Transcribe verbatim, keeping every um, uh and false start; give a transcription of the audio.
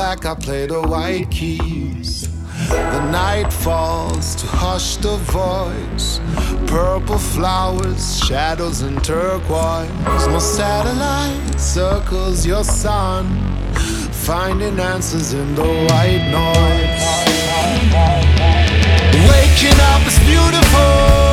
back, I play the white keys. The night falls to hush the voice. Purple flowers, shadows and turquoise. No satellite circles your sun, finding answers in the white noise. Waking up is beautiful.